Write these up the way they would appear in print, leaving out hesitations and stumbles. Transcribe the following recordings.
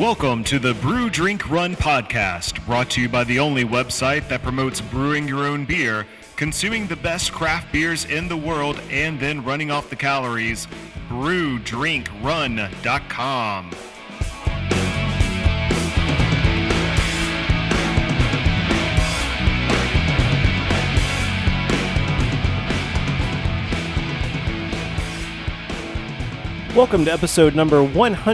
Welcome to the Brew, Drink, Run podcast, brought to you by the only website that promotes brewing your own beer, consuming the best craft beers in the world, and then running off the calories. BrewDrinkRun.com. Welcome to episode number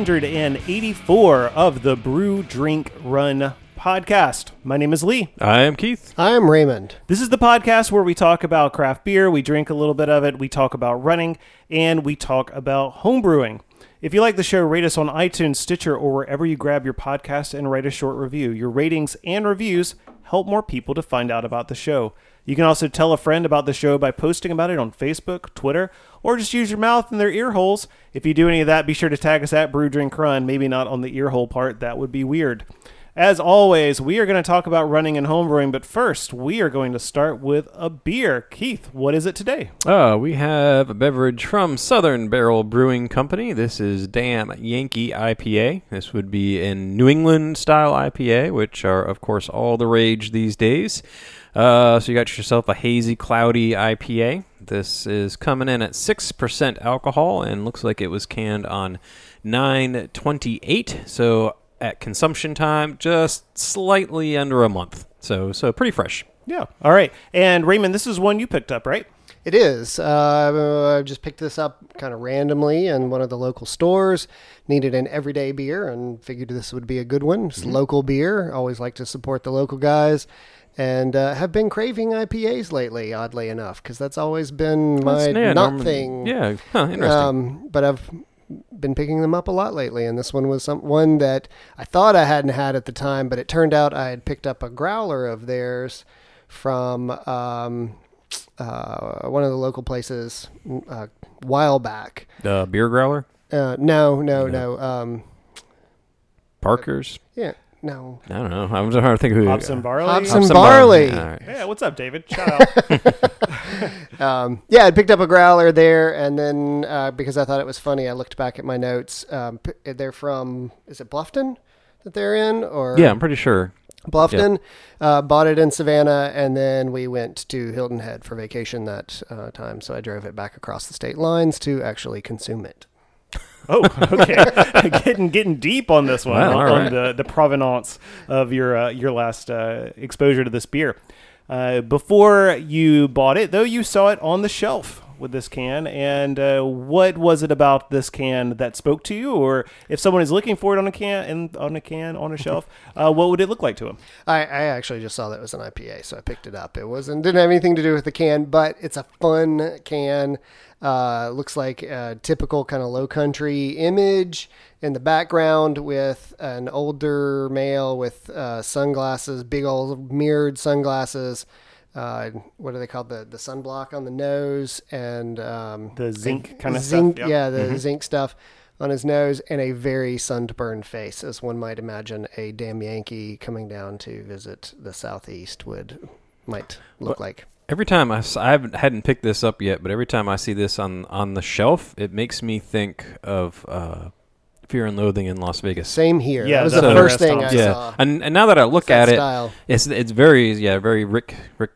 184 of the Brew, Drink, Run podcast. My name is Lee. I am Keith. I'm Raymond. This is the podcast where we talk about craft beer, we drink a little bit of it, we talk about running, and we talk about homebrewing. If you like the show, rate us on iTunes, Stitcher, or wherever you grab your podcast and write a short review. Your ratings and reviews help more people to find out about the show. You can also tell a friend about the show by posting about it on Facebook, Twitter, or just use your mouth in their ear holes. If you do any of that, be sure to tag us at Brew Drink Run. Maybe not on the ear hole part. That would be weird. As always, we are going to talk about running and homebrewing, but first, we are going to start with a beer. Keith, what is it today? We have a beverage from Southern Barrel Brewing Company. This is Damn Yankee IPA. This would be in New England style IPA, which are, of course, all the rage these days. So you got yourself a hazy, cloudy IPA. This is coming in at 6% alcohol and looks like it was canned on 9/28. So at consumption time, just slightly under a month. So pretty fresh. Yeah. All right. And Raymond, this is one you picked up, right? It is. I just picked this up kind of randomly in one of the local stores. Needed an everyday beer and figured this would be a good one. It's local beer. Always like to support the local guys. And have been craving IPAs lately, oddly enough, because that's always been my thing. Yeah, interesting. But I've been picking them up a lot lately, and this one was one that I thought I hadn't had at the time, but it turned out I had picked up a growler of theirs from one of the local places a while back. The beer growler? No. Parker's? Yeah. No. I don't know. I'm trying to think who. Hops and Barley? Hops and Barley. All right. Yeah, what's up, David? Shout out. I picked up a growler there, and then because I thought it was funny, I looked back at my notes. They're from, is it Bluffton that they're in? Or Yeah, I'm pretty sure. Bluffton. Bought it in Savannah, and then we went to Hilton Head for vacation that time, so I drove it back across the state lines to actually consume it. Oh, okay. getting deep on this one, Wow, on right. the provenance of your last exposure to this beer. Before you bought it, though, you saw it on the shelf with this can, and what was it about this can that spoke to you? Or if someone is looking for it on a can, on a shelf, what would it look like to them? I actually just saw that it was an IPA, so I picked it up. It didn't have anything to do with the can, but it's a fun can. Looks like a typical kind of low country image in the background with an older male with sunglasses, big old mirrored sunglasses. What are they called? The sunblock on the nose and The zinc kind of zinc, stuff. yeah, the zinc stuff on his nose, and a very sunburned face, as one might imagine a damn Yankee coming down to visit the Southeast might look like. Every time I hadn't picked this up yet, but every time I see this on the shelf, it makes me think of Fear and Loathing in Las Vegas. Same here. Yeah, that was the the first thing I Yeah, saw. and now that I look at it, style. it's very Rick.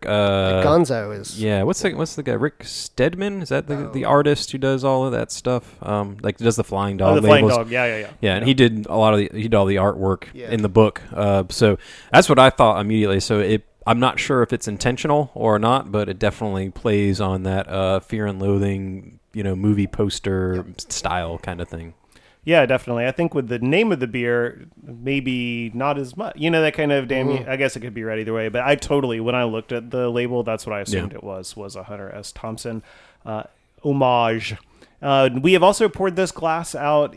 Gonzo is. Yeah, what's the guy? Rick Steadman? Is that the artist who does all of that stuff? Like does the Flying Dog Oh, the Flying labels? Dog. Yeah. Yeah, and he did all the artwork Yeah. in the book. So that's what I thought immediately. So I'm not sure if it's intentional or not, but it definitely plays on that Fear and Loathing, movie poster style kind of thing. Yeah, definitely. I think with the name of the beer, maybe not as much. That kind of I guess it could be read either way. But when I looked at the label, that's what I assumed it was a Hunter S. Thompson homage. We have also poured this beer out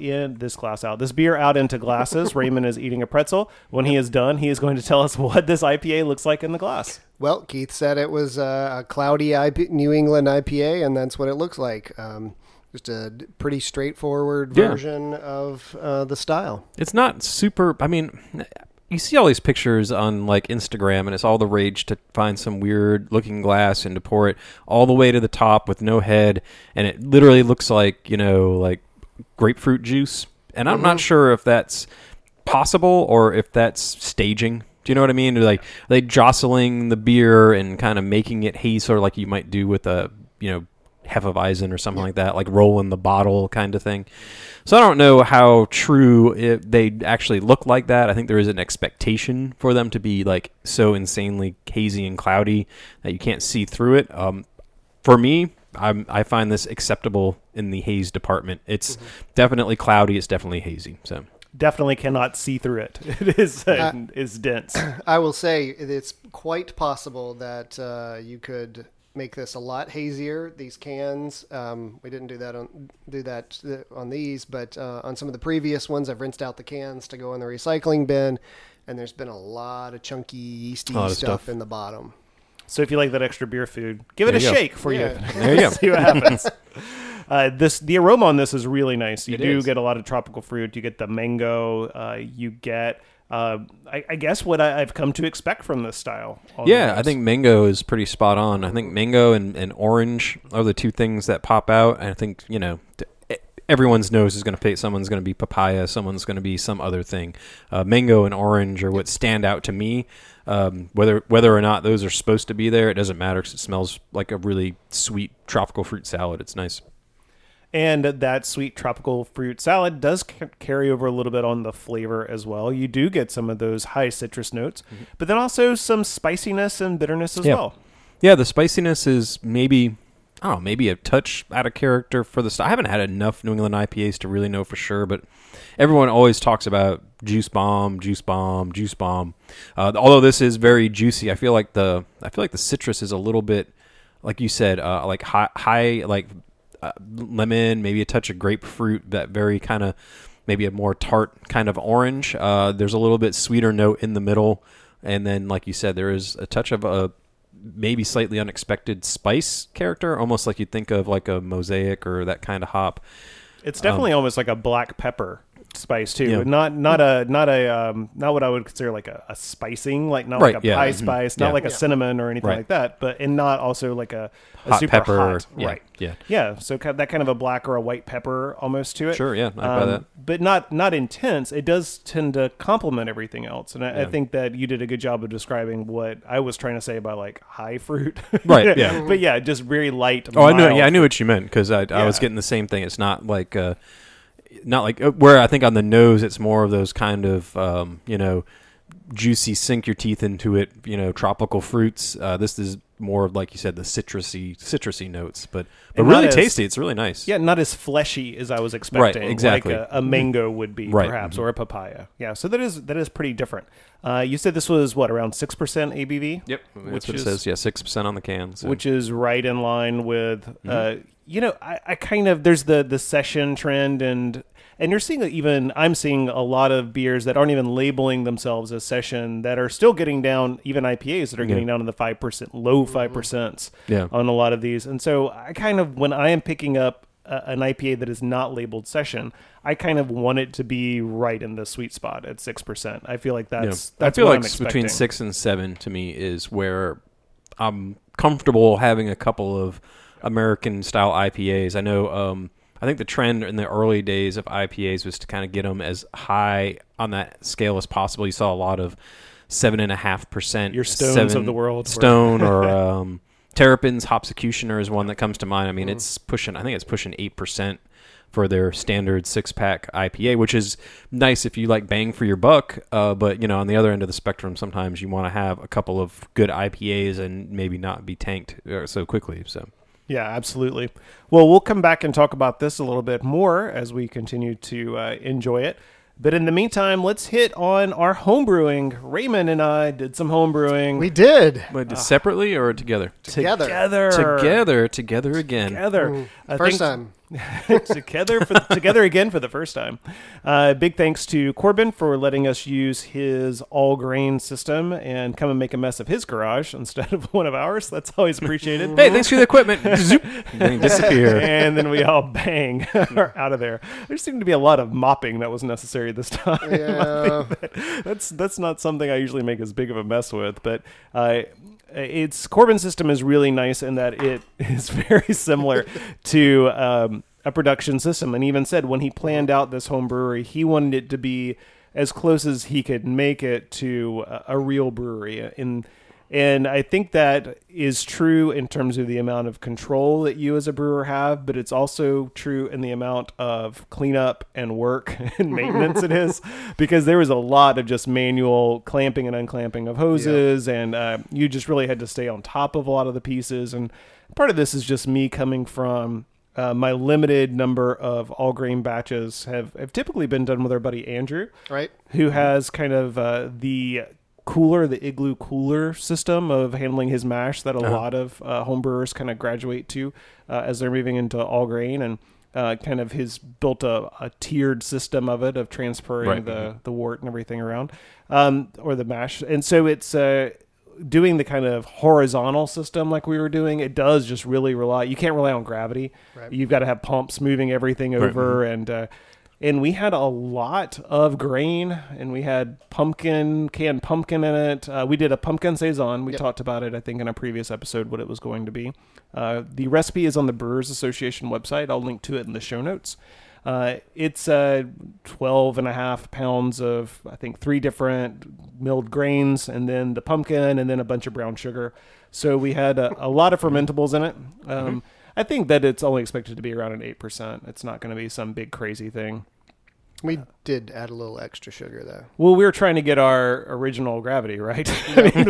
into glasses. Raymond is eating a pretzel. When he is done, he is going to tell us what this IPA looks like in the glass. Well, Keith said it was a cloudy New England IPA, and that's what it looks like. Just a pretty straightforward version of the style. It's not super. I mean, you see all these pictures on like Instagram, and it's all the rage to find some weird looking glass and to pour it all the way to the top with no head, and it literally looks like like grapefruit juice. And I'm not sure if that's possible or if that's staging. Do you know what I mean? Like, are they jostling the beer and kind of making it hazy, sort of like you might do with a, Hefeweizen or something like that, like rolling the bottle kind of thing. So I don't know how true they actually look like that. I think there is an expectation for them to be like so insanely hazy and cloudy that you can't see through it. For me, I find this acceptable in the haze department. It's definitely cloudy. It's definitely hazy. So definitely cannot see through it. It is dense. I will say it's quite possible that you could make this a lot hazier. These cans, we didn't do that on these, but on some of the previous ones, I've rinsed out the cans to go in the recycling bin, and there's been a lot of chunky yeasty stuff in the bottom. So if you like that extra beer food, give it a shake for you. There you go. See what happens. The aroma on this is really nice. You do get a lot of tropical fruit. You get the mango. You get, I guess, what I've come to expect from this style. I think mango is pretty spot on. I think mango and orange are the two things that pop out. And I think, everyone's nose is going to pick. Someone's going to be papaya. Someone's going to be some other thing. Mango and orange are what stand out to me. Whether or not those are supposed to be there, it doesn't matter because it smells like a really sweet tropical fruit salad. It's nice. And that sweet tropical fruit salad does carry over a little bit on the flavor as well. You do get some of those high citrus notes, but then also some spiciness and bitterness as well. Yeah, the spiciness is maybe a touch out of character for the style. I haven't had enough New England IPAs to really know for sure, but everyone always talks about juice bomb. Although this is very juicy, I feel like the citrus is a little bit, like you said, like high like lemon, maybe a touch of grapefruit, that very kind of maybe a more tart kind of orange. There's a little bit sweeter note in the middle, and then like you said, there is a touch of a maybe slightly unexpected spice character, almost like you'd think of like a Mosaic or that kind of hop. It's definitely almost like a black pepper spice too, but not what I would consider like a spicing, like not like a pie spice, not like a cinnamon or anything like that, but and not also like a hot super pepper, hot, right? Yeah. So that kind of a black or a white pepper almost to it. Sure, yeah, I buy that. But not intense. It does tend to complement everything else, and I think that you did a good job of describing what I was trying to say about like high fruit, right? Yeah, but yeah, just very light. Oh, I know. Yeah, I knew what you meant because I was getting the same thing. It's not like. Not like where I think on the nose it's more of those kind of juicy, sink your teeth into it, tropical fruits. This is more of, like you said, the citrusy notes, but really tasty. It's really nice. Yeah, not as fleshy as I was expecting. Right, exactly. Like a mango would be, perhaps, or a papaya. Yeah, so that is pretty different. You said this was around 6% ABV? Yep, that's what it says. Yeah, 6% on the can, so. Which is right in line with. I kind of, there's the session trend, and you're seeing I'm seeing a lot of beers that aren't even labeling themselves as session that are still getting down, even IPAs that are getting down in the 5%, low 5% on a lot of these. And so I kind of, when I am picking up an IPA that is not labeled session, I kind of want it to be right in the sweet spot at 6%. I feel like that's I feel what like I'm expecting. Between 6 and 7 to me is where I'm comfortable having a couple of American style IPAs. I know, I think the trend in the early days of IPAs was to kind of get them as high on that scale as possible. You saw a lot of 7.5%. Your Stones of the world. Stone or Terrapin's Hopsecutioner is one that comes to mind. I mean, it's pushing 8% for their standard 6-pack IPA, which is nice if you like bang for your buck. But, on the other end of the spectrum, sometimes you want to have a couple of good IPAs and maybe not be tanked so quickly. So. Yeah, absolutely. Well, we'll come back and talk about this a little bit more as we continue to enjoy it. But in the meantime, let's hit on our homebrewing. Raymond and I did some homebrewing. We did. But separately or together? Together again. Together. First time. together again for the first time. Big thanks to Corbin for letting us use his all grain system and come and make a mess of his garage instead of one of ours. That's always appreciated. Hey, thanks for the equipment. Zoop. Then he disappear. And then we all bang are out of there. There seemed to be a lot of mopping that was necessary this time. Yeah. That's not something I usually make as big of a mess with, but Corbin's system is really nice in that it is very similar to a production system, and even said when he planned out this home brewery, he wanted it to be as close as he could make it to a real brewery. And I think that is true in terms of the amount of control that you as a brewer have, but it's also true in the amount of cleanup and work and maintenance it is, because there was a lot of just manual clamping and unclamping of hoses, and you just really had to stay on top of a lot of the pieces. And part of this is just me coming from my limited number of all grain batches have typically been done with our buddy Andrew, right? Who has kind of the Igloo cooler system of handling his mash that a lot of home brewers kind of graduate to as they're moving into all grain, and kind of has built a tiered system of it, of transferring the wort and everything around, or the mash. And so it's doing the kind of horizontal system like we were doing. It does just really rely, you can't rely on gravity. Right. You've got to have pumps moving everything over, and we had a lot of grain, and we had canned pumpkin in it. We did a pumpkin saison. We talked about it, I think, in a previous episode, what it was going to be. The recipe is on the Brewers Association website. I'll link to it in the show notes. It's 12 and a half pounds of, I think, 3 different milled grains, and then the pumpkin, and then a bunch of brown sugar. So we had a lot of fermentables in it. I think that it's only expected to be around an 8%. It's not going to be some big crazy thing. We did add a little extra sugar, though. Well, we were trying to get our original gravity, right? I mean,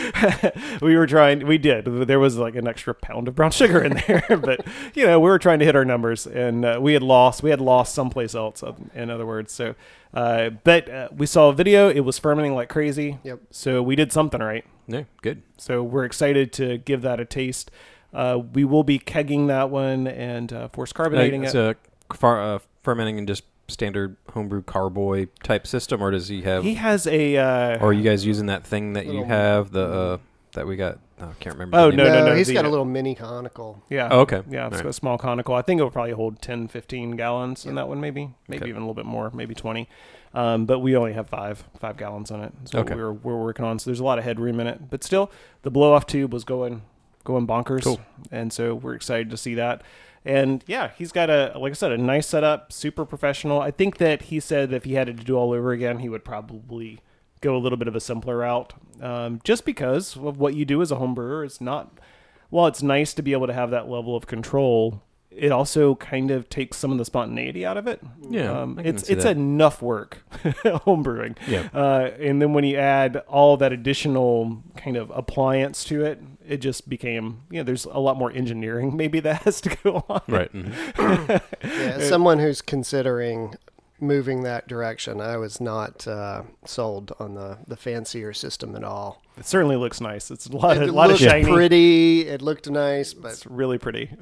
we did. There was like an extra pound of brown sugar in there, but we were trying to hit our numbers, and we had lost someplace else, in other words. So, but we saw a video. It was fermenting like crazy. Yep. So we did something right. Yeah, good. So we're excited to give that a taste. We will be kegging that one and force carbonating it. It's fermenting in just standard homebrew carboy type system, or does he have? He has a. Or are you guys using that thing that you have that we got? I can't remember. Oh no! He's got a little mini conical. Yeah. Oh, okay. Yeah, it's got a small conical. I think it will probably hold 10, 15 gallons in that one, maybe even a little bit more, maybe 20. But we only have 5 gallons in it. So we're working on. So there's a lot of headroom in it, but still, the blow off tube was going bonkers. Cool. And so we're excited to see that. And yeah, he's got like I said, a nice setup, super professional. I think that he said that if he had to do all over again, he would probably go a little bit of a simpler route. Just because of what you do as a home brewer. It's nice to be able to have that level of control, it also kind of takes some of the spontaneity out of it. Yeah. It's enough work, home brewing. Yeah. And then when you add all that additional kind of appliance to it, it just became, there's a lot more engineering maybe that has to go on. Right. Mm-hmm. Someone who's considering moving that direction, I was not sold on the fancier system at all. It certainly looks nice. It's a lot of shiny. Pretty. It looked nice, but it's really pretty.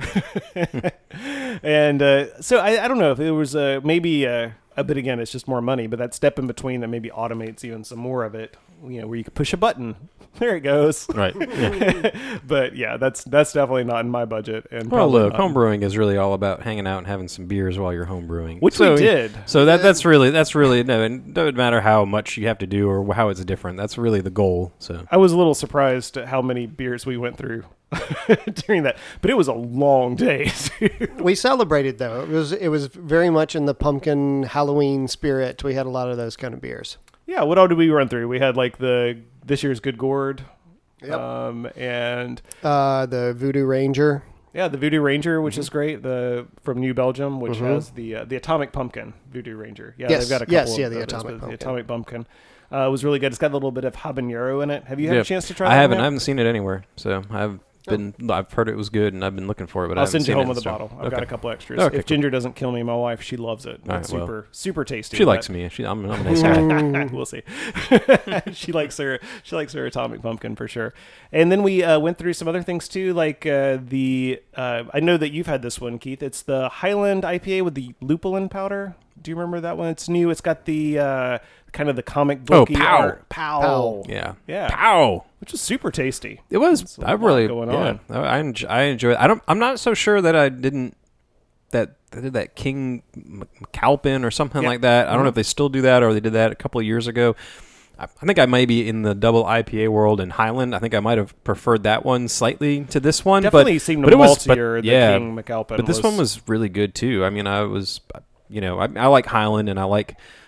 And so I don't know if it was maybe but again, it's just more money. But that step in between that maybe automates even some more of it. Where you can push a button. There it goes. Right. Yeah. But yeah, that's definitely not in my budget. And well, look, home brewing is really all about hanging out and having some beers while you're home brewing, which we did. So that's really no, and it doesn't matter how much you have to do or how it's different. That's really the goal. So I was a little surprised at how many beers we went through during that, but it was a long day. We celebrated though. It was very much in the pumpkin Halloween spirit. We had a lot of those kind of beers. Yeah, what all did we run through? We had like this year's Good Gourd, and the Voodoo Ranger. Yeah, the Voodoo Ranger, which is great. From New Belgium, which has the Atomic Pumpkin Voodoo Ranger. Yeah, yes. They've got a couple. The Atomic Pumpkin. The Atomic Pumpkin was really good. It's got a little bit of habanero in it. Have you had a chance to try? I that? I haven't seen it anywhere, so I've heard it was good, and I've been looking for it, but I'll send you home with a bottle. I've got a couple extras. Okay, if Ginger doesn't kill me, my wife, she loves it. It's super tasty. She likes me. I'm a nice guy. We'll see. She likes her Atomic Pumpkin for sure. And then we went through some other things too, like I know that you've had this one, Keith. It's the Highland IPA with the lupulin powder. Do you remember that one? It's new. It's got the kind of the comic booky art. Pow. Yeah. Pow. Which was super tasty. It was. I really going on. I enjoy it. I'm not so sure that I did that King McAlpin or something like that. I don't know if they still do that or they did that a couple of years ago. I think I might be in the double IPA world in Highland. I think I might have preferred that one slightly to this one. Definitely seemed maltier than King McAlpin. But this one was really good too. I mean, I like Highland and I like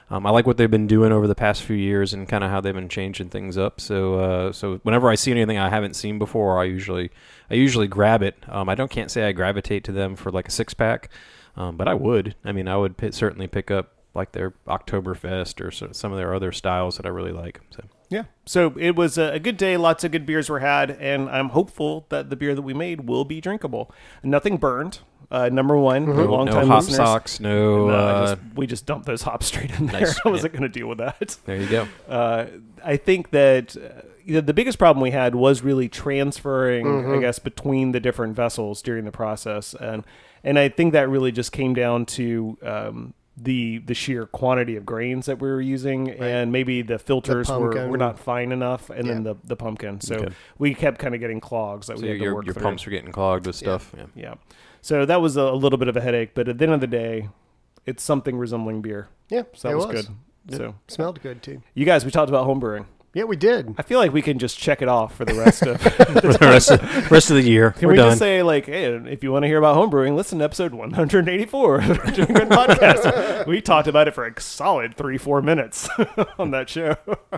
I like what they've been doing over the past few years and kind of how they've been changing things up. So whenever I see anything I haven't seen before, I usually grab it. Can't say I gravitate to them for like a 6-pack, but I would. I mean, I would certainly pick up like their Oktoberfest or some of their other styles that I really like. So. Yeah. So it was a good day. Lots of good beers were had, and I'm hopeful that the beer that we made will be drinkable. Nothing burned. Number one, long time hop listeners. socks, We just dumped those hops straight in there. Nice. I wasn't going to deal with that. There you go. I think that the biggest problem we had was really transferring, I guess, between the different vessels during the process, and I think that really just came down to the sheer quantity of grains that we were using, and maybe the filters were not fine enough, and then the pumpkin. So we kept kind of getting clogs that we had to work your through. pumps were getting clogged with stuff. Yeah. So that was a little bit of a headache, but at the end of the day, it's something resembling beer. Yeah, So that was good. It So smelled good too. you guys, we talked about home brewing. Yeah, we did. I feel like we can just check it off for the rest of For the rest of the year. Can We're we done. just say, like, hey, if you want to hear about homebrewing, listen to episode 184 of the Drink Run Podcast. We talked about it for a solid 3-4 minutes on that show.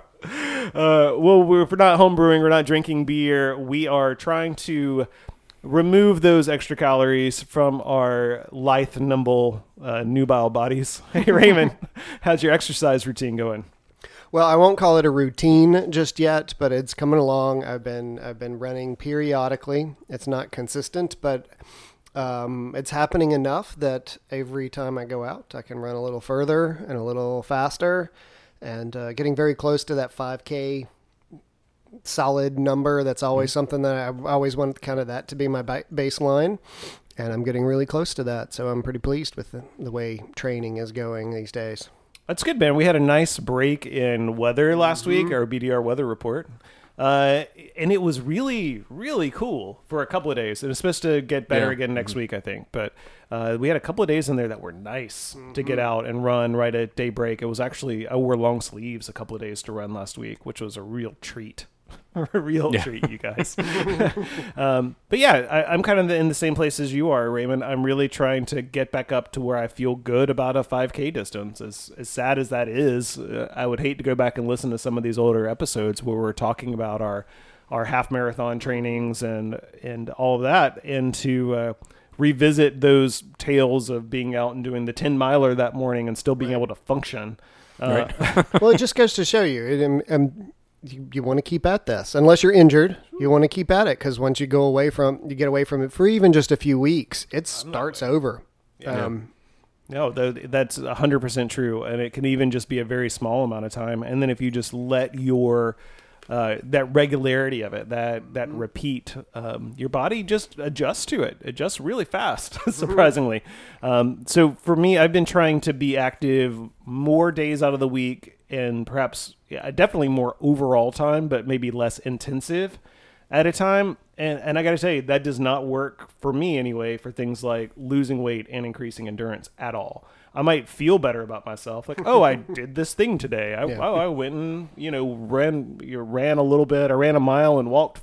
Well, we're not homebrewing, we're not drinking beer. We are trying to remove those extra calories from our lithe, nimble, nubile bodies. Hey, Raymond, how's your exercise routine going? Well, I won't call it a routine just yet, but it's coming along. I've been running periodically. It's not consistent, but it's happening enough that every time I go out, I can run a little further and a little faster, and getting very close to that 5K solid number. That's always something that I always want kind of that to be my baseline, and I'm getting really close to that. So I'm pretty pleased with the way training is going these days. That's good, man. We had a nice break in weather last week, our BDR weather report. And it was really, really cool for a couple of days. And it's supposed to get better again next week, I think. But we had a couple of days in there that were nice to get out and run right at daybreak. It was actually, I wore long sleeves a couple of days to run last week, which was a real treat. A real treat, you guys. But yeah, I'm kind of in the same place as you are, Raymond. I'm really trying to get back up to where I feel good about a 5K distance. As sad as that is, I would hate to go back and listen to some of these older episodes where we're talking about our half marathon trainings and all of that, and to revisit those tales of being out and doing the 10 miler that morning and still being able to function. Right. Well, it just goes to show you. You want to keep at this unless you're injured. You want to keep at it, because once you get away from it for even just a few weeks, it starts over. No, that's 100% true, and it can even just be a very small amount of time. And then if you just let your that regularity of it, that repeat, your body just adjusts to it. Adjusts really fast, surprisingly. So for me, I've been trying to be active more days out of the week, and perhaps definitely more overall time, but maybe less intensive at a time. And I got to tell you, that does not work for me anyway, for things like losing weight and increasing endurance at all. I might feel better about myself, like, oh, I did this thing today. I went and ran a little bit. I ran a mile and walked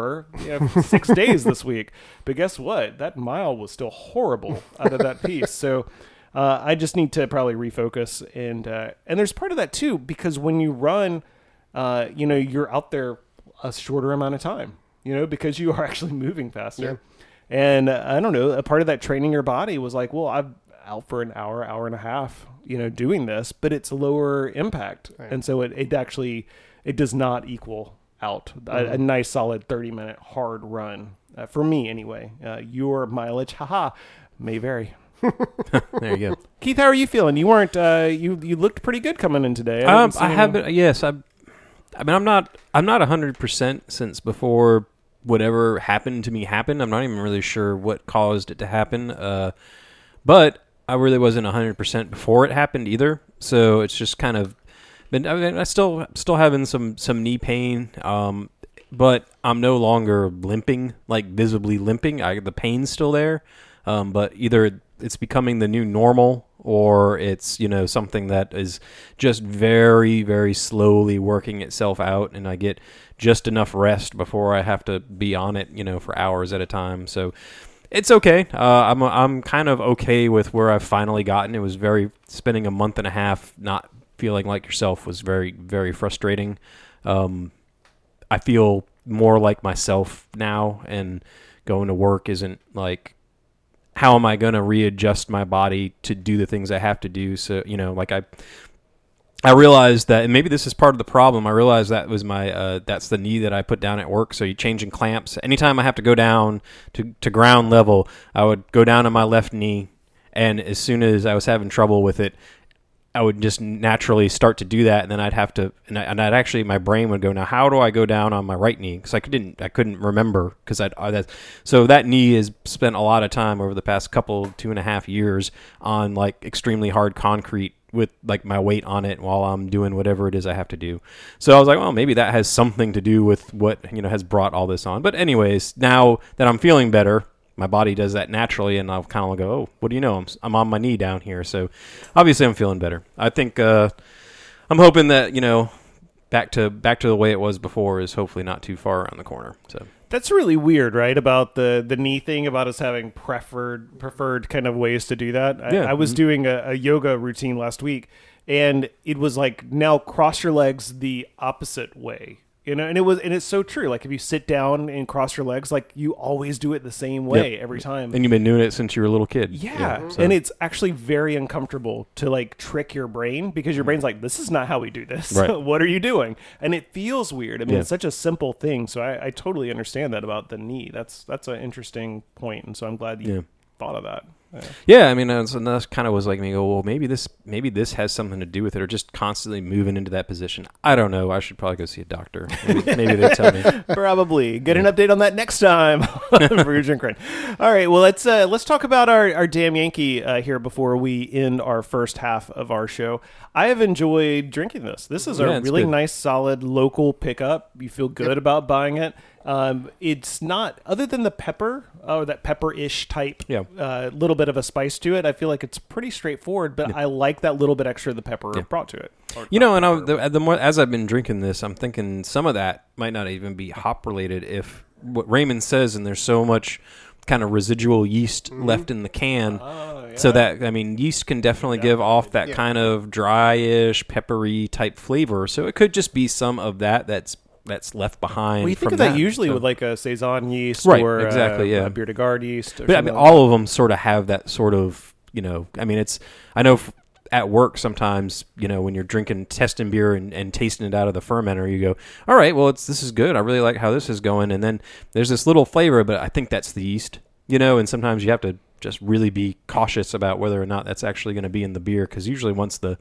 6 days this week. But guess what? That mile was still horrible out of that piece. So I just need to probably refocus, and there's part of that too, because when you run, you're out there a shorter amount of time, because you are actually moving faster. Yeah. And I don't know, a part of that training your body was like, well, I'm out for an hour and a half, doing this, but it's lower impact. Right. And so it actually does not equal out a nice solid 30-minute hard run for me anyway. Your mileage, may vary. There you go. Keith, how are you feeling? You weren't you looked pretty good coming in today. I have been, yes. I'm not 100% since before whatever happened to me happened. I'm not even really sure what caused it to happen. But I really wasn't 100% before it happened either. So it's just kind of been, I still having some knee pain. But I'm no longer limping, like visibly limping. The pain's still there. But either it's becoming the new normal, or it's, something that is just very, very slowly working itself out, and I get just enough rest before I have to be on it, for hours at a time. So it's okay. I'm kind of okay with where I've finally gotten. It was spending a month and a half not feeling like yourself was very, very frustrating. I feel more like myself now, and going to work isn't like, how am I going to readjust my body to do the things I have to do? So, like I realized that, and maybe this is part of the problem. I realized that was that's the knee that I put down at work. So you changing clamps. Anytime I have to go down to ground level, I would go down on my left knee. And as soon as I was having trouble with it, I would just naturally start to do that. And then I'd have to, and I'd actually, my brain would go, now how do I go down on my right knee? Because I couldn't remember, because so that knee has spent a lot of time over the past 2.5 years on like extremely hard concrete with like my weight on it while I'm doing whatever it is I have to do. So I was like, well, maybe that has something to do with what, has brought all this on. But anyways, now that I'm feeling better, my body does that naturally, and I'll kind of go, oh, what do you know? I'm on my knee down here. So obviously I'm feeling better. I think I'm hoping that, back to the way it was before is hopefully not too far around the corner. So that's really weird, right? About the knee thing, about us having preferred kind of ways to do that. I was doing a yoga routine last week, and it was like, now cross your legs the opposite way. And it's so true. Like if you sit down and cross your legs, like you always do it the same way every time. And you've been doing it since you were a little kid. Yeah. And it's actually very uncomfortable to like trick your brain, because your brain's like, this is not how we do this. Right. What are you doing? And it feels weird. I mean, it's such a simple thing. So I totally understand that about the knee. That's an interesting point. And so I'm glad you thought of that. Yeah, I mean, that kind of was like me. Go, well, maybe this has something to do with it, or just constantly moving into that position. I don't know. I should probably go see a doctor. Maybe they tell me. Probably get an update on that next time for your drink run. All right, well let's talk about our Damn Yankee here before we end our first half of our show. I have enjoyed drinking this. This is a really nice, solid local pickup. You feel good about buying it. It's not, other than the pepper, or that pepper-ish type, little bit of a spice to it. I feel like it's pretty straightforward, but I like that little bit extra the pepper brought to it. The more as I've been drinking this, I'm thinking some of that might not even be hop related. If what Raymond says, and there's so much kind of residual yeast left in the can, so that, I mean, yeast can definitely give off that kind of dry-ish, peppery type flavor. So it could just be some of that's left behind. Well, you think of that usually with like a Saison yeast, right? Or exactly, a Bière de Garde yeast. But I mean, all of them sort of have that sort of, I mean, I know at work sometimes, when you're drinking testing beer and tasting it out of the fermenter, you go, all right, well, this is good. I really like how this is going. And then there's this little flavor, but I think that's the yeast, and sometimes you have to just really be cautious about whether or not that's actually going to be in the beer, because usually once the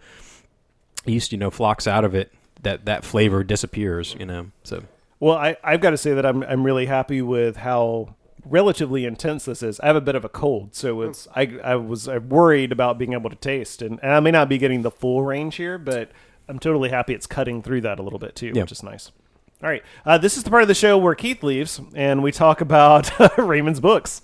yeast, flocks out of it, that flavor disappears, So, well, I've got to say that I'm really happy with how relatively intense this is. I have a bit of a cold, so I was worried about being able to taste, and I may not be getting the full range here, but I'm totally happy it's cutting through that a little bit too, which is nice. All right, this is the part of the show where Keith leaves, and we talk about Raymond's books.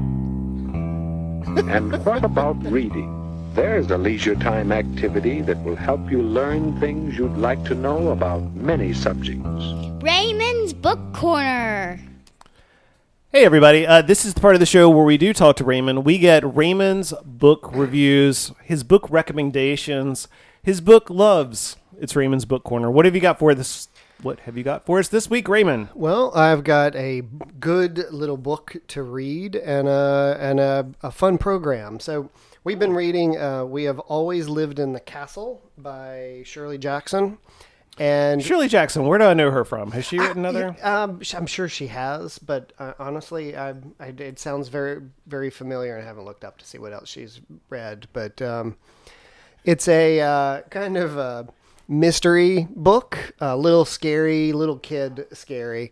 And what about reading? There's a leisure time activity that will help you learn things you'd like to know about many subjects. Raymond's Book Corner. Hey, everybody. This is the part of the show where we do talk to Raymond. We get Raymond's book reviews, his book recommendations, his book loves. It's Raymond's Book Corner. What have you got for this? What have you got for us this week, Raymond? Well, I've got a good little book to read and a fun program. So we've been reading We Have Always Lived in the Castle by Shirley Jackson. And Shirley Jackson, where do I know her from? Has she written other? I'm sure she has, but honestly, it sounds very, very familiar, and I haven't looked up to see what else she's read. But it's a kind of a mystery book, a little scary, little kid scary.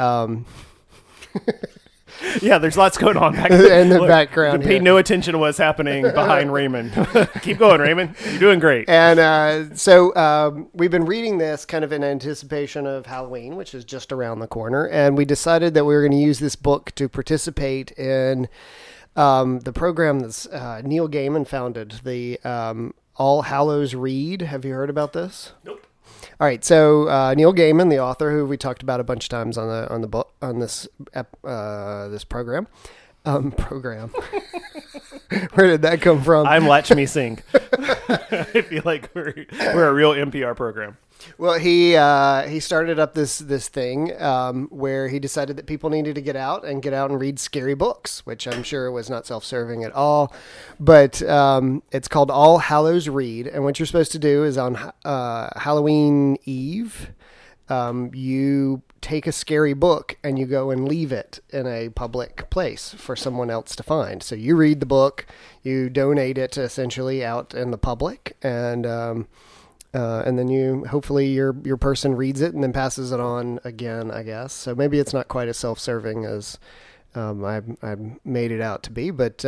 Yeah, there's lots going on back in the background. Pay no attention to what's happening behind Raymond. Keep going, Raymond. You're doing great. And so we've been reading this kind of in anticipation of Halloween, which is just around the corner. And we decided that we were going to use this book to participate in the program that Neil Gaiman founded, the All Hallows Read. Have you heard about this? Nope. All right, so Neil Gaiman, the author, who we talked about a bunch of times on the book on this program. Where did that come from? I'm Latch Me Sing. I feel like we're a real NPR program. Well, he started up this thing where he decided that people needed to get out and read scary books, which I'm sure was not self-serving at all. But it's called All Hallows Read, and what you're supposed to do is on Halloween Eve, you take a scary book and you go and leave it in a public place for someone else to find. So you read the book, you donate it essentially out in the public, and then you hopefully your person reads it and then passes it on again, I guess. So maybe it's not quite as self-serving as I made it out to be, but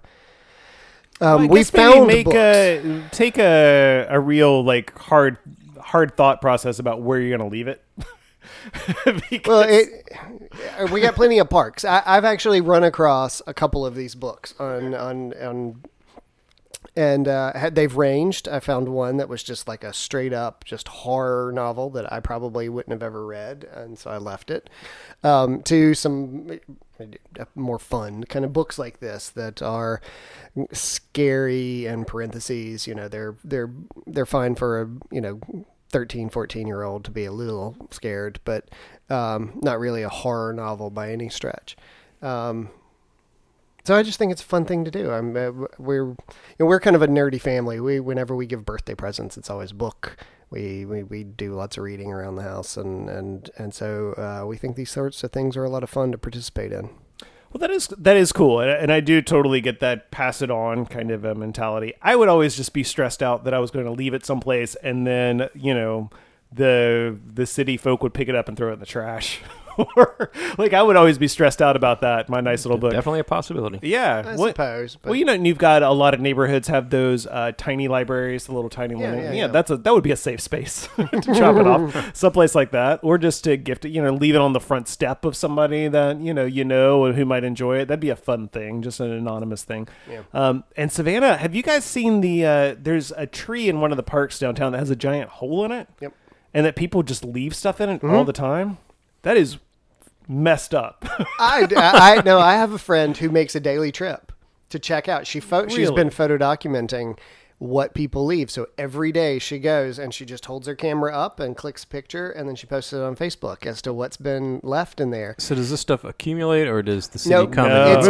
we found books. Take a real like hard thought process about where you're going to leave it. Well, we got plenty of parks. I've actually run across a couple of these books on and they've ranged. I found one that was just like a straight up just horror novel that I probably wouldn't have ever read, and so I left it, to some more fun kind of books like this that are scary and parentheses. They're fine for a 13, 14-year-old to be a little scared, but not really a horror novel by any stretch. So I just think it's a fun thing to do. We're kind of a nerdy family. Whenever we give birthday presents, it's always book. We do lots of reading around the house, and so we think these sorts of things are a lot of fun to participate in. Well, that is cool, and I do totally get that pass it on kind of a mentality. I would always just be stressed out that I was going to leave it someplace, and then the city folk would pick it up and throw it in the trash. Or like I would always be stressed out about that. My nice little book. Definitely a possibility. Yeah, I suppose. But... Well, you've got a lot of neighborhoods have those tiny libraries, the little tiny one. Yeah. That would be a safe space to drop it off, someplace like that, or just to gift it. Leave it on the front step of somebody that who might enjoy it. That'd be a fun thing, just an anonymous thing. Yeah. And Savannah, have you guys seen there's a tree in one of the parks downtown that has a giant hole in it? Yep. And that people just leave stuff in it all the time. That is messed up. I know. I have a friend who makes a daily trip to check out. She's Really? been photo documenting what people leave. So every day she goes and she just holds her camera up and clicks a picture, and then she posts it on Facebook as to what's been left in there. So does this stuff accumulate, or does the city come?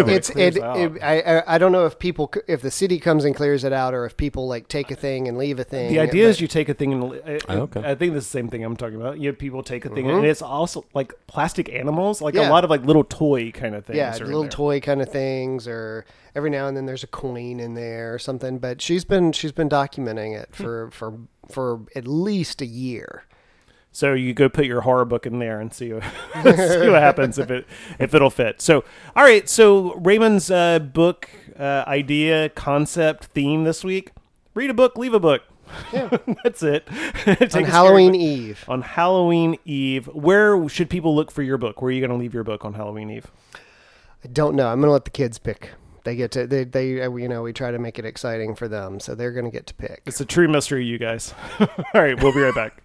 I don't know if the city comes and clears it out, or if people like take a thing and leave a thing. The idea is you take a thing and I think this is the same thing I'm talking about. People take a thing and it's also like plastic animals, like a lot of like little toy kind of things. Yeah, little toy kind of things, or every now and then there's a coin in there or something. But she's been documenting it for at least a year. So you go put your horror book in there and see what happens if it'll fit. So all right, so Raymond's book idea, concept, theme this week: read a book, leave a book. Yeah, that's it. On Halloween Eve. On Halloween Eve, where should people look for your book? Where are you going to leave your book on Halloween Eve? I don't know. I'm going to let the kids pick. They get to we try to make it exciting for them, so they're going to get to pick. It's a true mystery, you guys. All right, we'll be right back.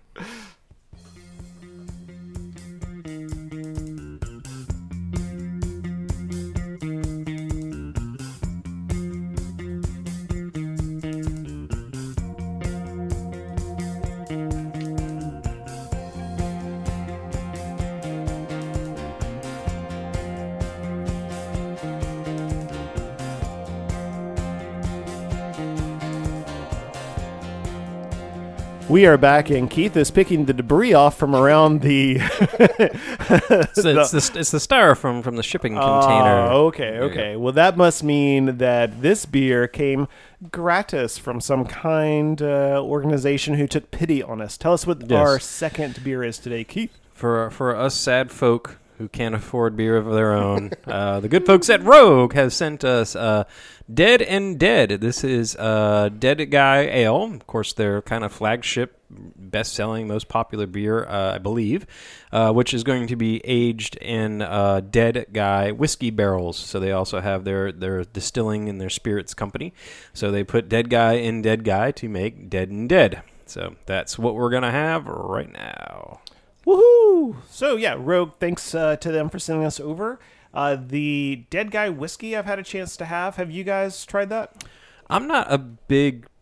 We are back, and Keith is picking the debris off from around the... it's the styrofoam from the shipping container. Okay. Well, that must mean that this beer came gratis from some kind organization who took pity on us. Tell us what our second beer is today, Keith. For us sad folk who can't afford beer of their own, the good folks at Rogue have sent us Dead and Dead. This is Dead Guy Ale. Of course, their kind of flagship, best-selling, most popular beer, I believe, which is going to be aged in Dead Guy whiskey barrels. So they also have their distilling and their spirits company. So they put Dead Guy in Dead Guy to make Dead and Dead. So that's what we're going to have right now. Woohoo! So yeah, Rogue, thanks to them for sending us over. The Dead Guy whiskey I've had a chance to have. Have you guys tried that? I'm not a big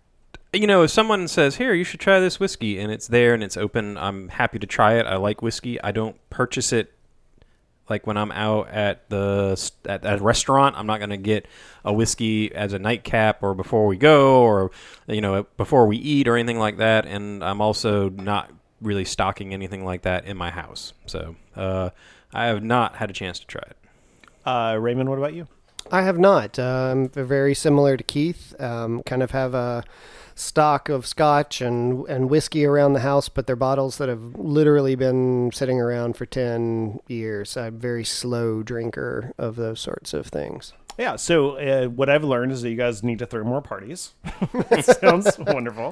if someone says, here, you should try this whiskey, and it's there and it's open, I'm happy to try it. I like whiskey. I don't purchase it like when I'm out at at a restaurant. I'm not going to get a whiskey as a nightcap or before we go or, before we eat or anything like that. And I'm also not really stocking anything like that in my house. So I have not had a chance to try it. Raymond, what about you? I have not. They're very similar to Keith. Kind of have a stock of scotch and whiskey around the house, but they're bottles that have literally been sitting around for 10 years. I'm a very slow drinker of those sorts of things. Yeah, so what I've learned is that you guys need to throw more parties. That sounds wonderful.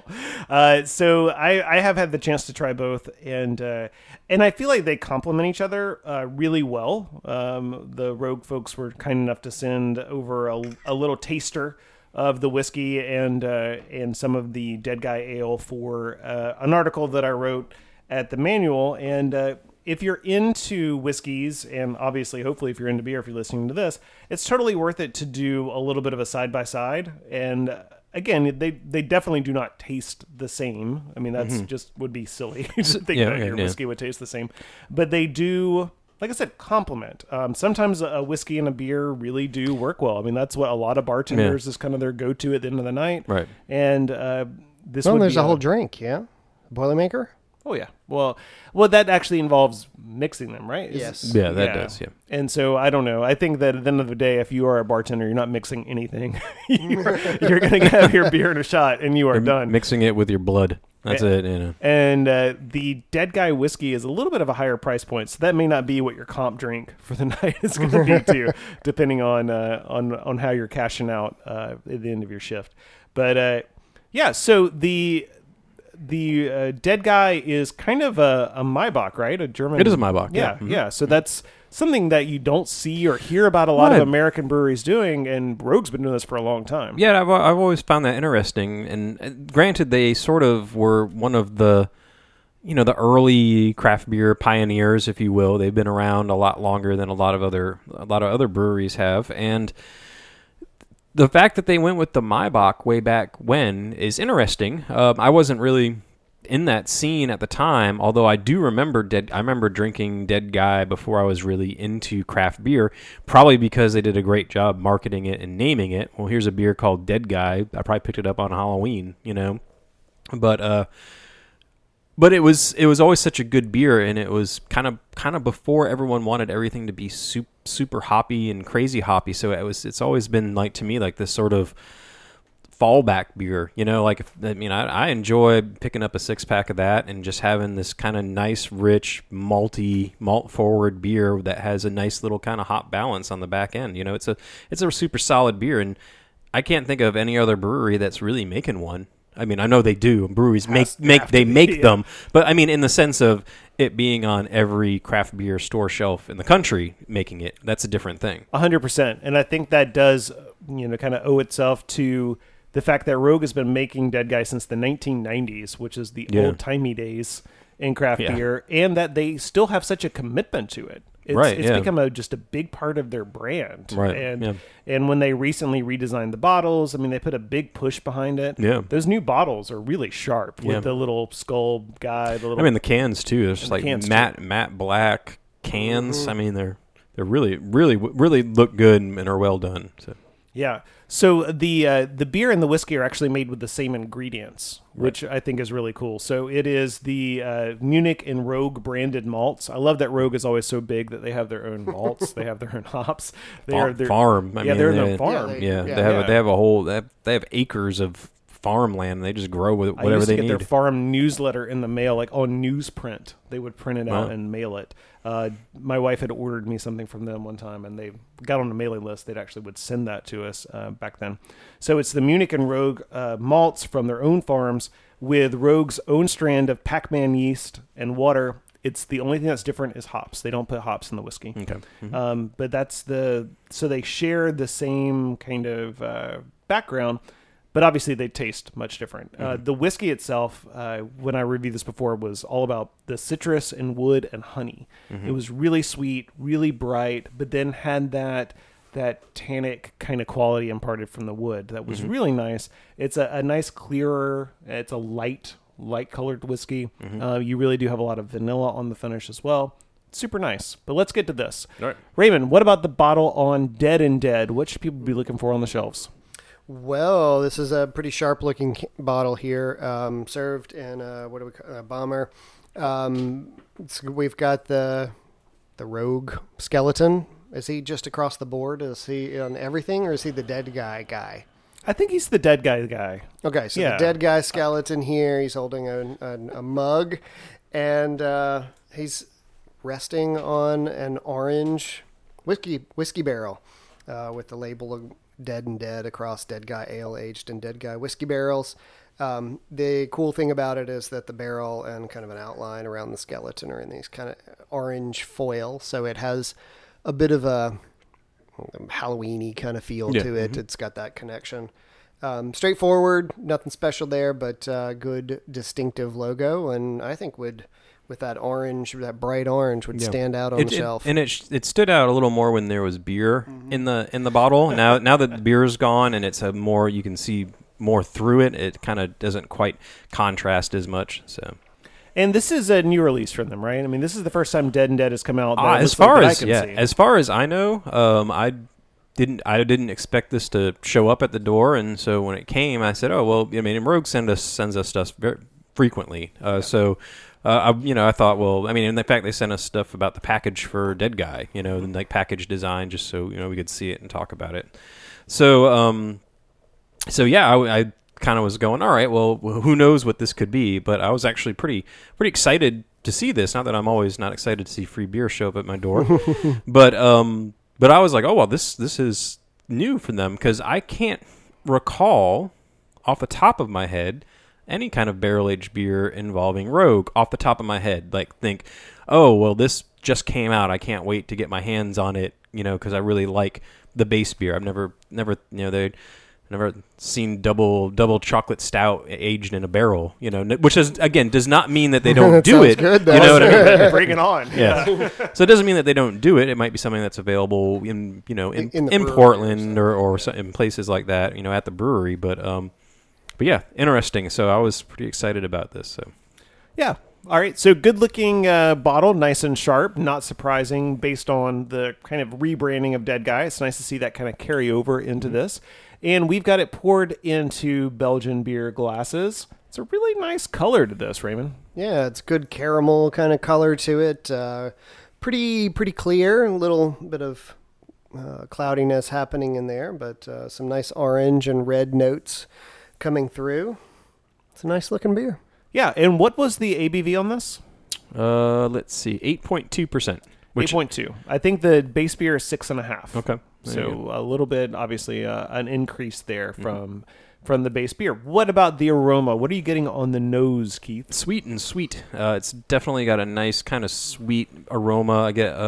So I have had the chance to try both, and I feel like they complement each other really well. The Rogue folks were kind enough to send over a little taster of the whiskey and some of the Dead Guy Ale for an article that I wrote at the manual. And if you're into whiskeys, and obviously, hopefully, if you're into beer, if you're listening to this, it's totally worth it to do a little bit of a side-by-side. And again, they definitely do not taste the same. I mean, that's just would be silly to think that your whiskey would taste the same. But they do, like I said, complement. Sometimes a whiskey and a beer really do work well. I mean, that's what a lot of bartenders is kind of their go-to at the end of the night. Right. And there's a whole drink, yeah? Boilermaker? Oh, yeah. Well, that actually involves mixing them, right? Yes. Yeah, that does, yeah. And so, I don't know. I think that at the end of the day, if you are a bartender, you're not mixing anything. you're going to have your beer in a shot, and you are done. Mixing it with your blood. That's it, And the Dead Guy whiskey is a little bit of a higher price point, so that may not be what your comp drink for the night is going to be, too, depending on how you're cashing out at the end of your shift. But, yeah, so the Dead Guy is kind of a Maibach, right? A German. It is a Maibach. Yeah, Mm-hmm. yeah. So that's something that you don't see or hear about a lot of American breweries doing, and Rogue's been doing this for a long time. Yeah, I've always found that interesting. And granted, they sort of were one of the early craft beer pioneers, if you will. They've been around a lot longer than a lot of other breweries have, and the fact that they went with the Maibach way back when is interesting. I wasn't really in that scene at the time, although I do remember I remember drinking Dead Guy before I was really into craft beer, probably because they did a great job marketing it and naming it. Well, here's a beer called Dead Guy. I probably picked it up on Halloween, But it was always such a good beer, and it was kind of before everyone wanted everything to be super hoppy and crazy hoppy. So it's always been like, to me, like this sort of fallback beer. I enjoy picking up a 6-pack of that and just having this kind of nice, rich, malty, malt forward beer that has a nice little kind of hop balance on the back end. It's a super solid beer, and I can't think of any other brewery that's really making one. I mean, I know they do. Breweries make them, but I mean, in the sense of it being on every craft beer store shelf in the country, making it, that's a different thing. 100%, and I think that does, kind of owe itself to the fact that Rogue has been making Dead Guy since the 1990s, which is the old-timey days in craft beer, and that they still have such a commitment to it. It's become just a big part of their brand. Right. And when they recently redesigned the bottles, I mean, they put a big push behind it. Yeah. Those new bottles are really sharp with the little skull guy. The cans too. There's like matte black cans. Mm-hmm. I mean, they're really, really, really look good and are well done. So. Yeah. So the beer and the whiskey are actually made with the same ingredients, which I think is really cool. So it is the Munich and Rogue branded malts. I love that Rogue is always so big that they have their own malts. They have their own hops. Farm. They're in their farm. They have acres of farmland. They just grow with whatever they need. Their farm newsletter in the mail, like on newsprint. They would print it out and mail it. My wife had ordered me something from them one time, and they got on the mailing list. They actually would send that to us back then. So it's the Munich and Rogue malts from their own farms with Rogue's own strand of Pac-Man yeast and water. It's the only thing that's different is hops. They don't put hops in the whiskey. Okay. Mm-hmm. But so they share the same kind of background, but obviously they taste much different. The whiskey itself, when I reviewed this before, was all about the citrus and wood and honey. Mm-hmm. It was really sweet, really bright, but then had that that tannic kind of quality imparted from the wood. That was really nice. It's a nice clearer, it's a light colored whiskey. You really do have a lot of vanilla on the finish as well. Super nice. But let's get to this. All right. Raymond, what about the bottle on Dead and Dead? What should people be looking for on the shelves? Well, this is a pretty sharp-looking bottle here, served in a bomber. We've got the rogue skeleton. Is he just across the board? Is he on everything, or is he the dead guy? I think he's the dead guy. Okay, so the dead guy skeleton here. He's holding a mug, and he's resting on an orange whiskey barrel with the label of Dead and Dead across Dead Guy Ale aged in Dead Guy whiskey barrels. The cool thing about it is that the barrel and kind of an outline around the skeleton are in these kind of orange foil, so it has a bit of a Halloween-y kind of feel to it. It's got that connection. Straightforward, nothing special there, but good distinctive logo, and I think with that orange, that bright orange, would stand out on the shelf. And it stood out a little more when there was beer in the bottle. Now that the beer is gone and it's more, you can see more through it. It kind of doesn't quite contrast as much. So, and this is a new release from them, right? I mean, this is the first time Dead and Dead has come out. As far as I know, I didn't expect this to show up at the door, and so when it came, I said, "Oh well." I mean, Rogue sends us stuff very frequently, so. I thought, well, I mean, in the fact they sent us stuff about the package for Dead Guy, and like package design, just so we could see it and talk about it. So, I kind of was going, all right, well, who knows what this could be? But I was actually pretty excited to see this. Not that I'm always not excited to see free beer show up at my door, but I was like, oh well, this is new for them because I can't recall off the top of my head any kind of barrel-aged beer involving Rogue off the top of my head. Like, think, oh, well, this just came out. I can't wait to get my hands on it, because I really like the base beer. I've never seen double chocolate stout aged in a barrel, which is, again, does not mean that they don't do it. Good, you know what I mean? Bring it on. Yeah. So it doesn't mean that they don't do it. It might be something that's available in Portland or in places like that, at the brewery. But yeah, interesting. So I was pretty excited about this. So, yeah. All right. So good looking bottle, nice and sharp. Not surprising based on the kind of rebranding of Dead Guy. It's nice to see that kind of carry over into this. And we've got it poured into Belgian beer glasses. It's a really nice color to this, Raymond. Yeah, it's good caramel kind of color to it. Pretty clear. A little bit of cloudiness happening in there, but some nice orange and red notes coming through. It's a nice looking beer. Yeah, and what was the ABV on this? Let's see, 8.2%. 8.2. I think the base beer is 6.5. Okay. So a little bit, obviously, an increase there from the base beer. What about the aroma? What are you getting on the nose, Keith? Sweet. It's definitely got a nice kind of sweet aroma. I get